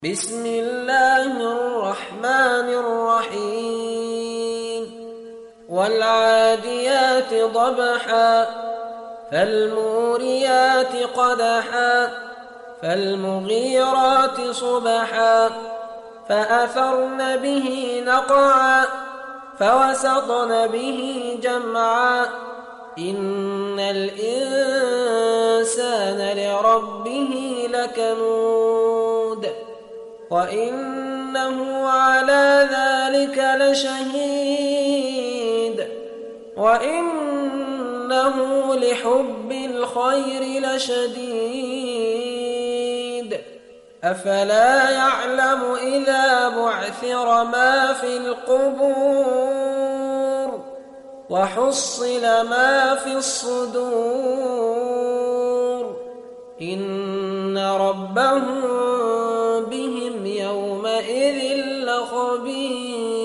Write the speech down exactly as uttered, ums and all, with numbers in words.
بسم الله الرحمن الرحيم والعاديات ضبحا فالموريات قدحا فالمغيرات صبحا فأثرن به نقعا فوسطن به جمعا إن الإنسان لربه لكنود وإنه على ذلك لشهيد وإنه لحب الخير لشديد أفلا يعلم إذا بعثر ما في القبور وحصل ما في الصدور إن ربهم بهم يومئذ لخبير.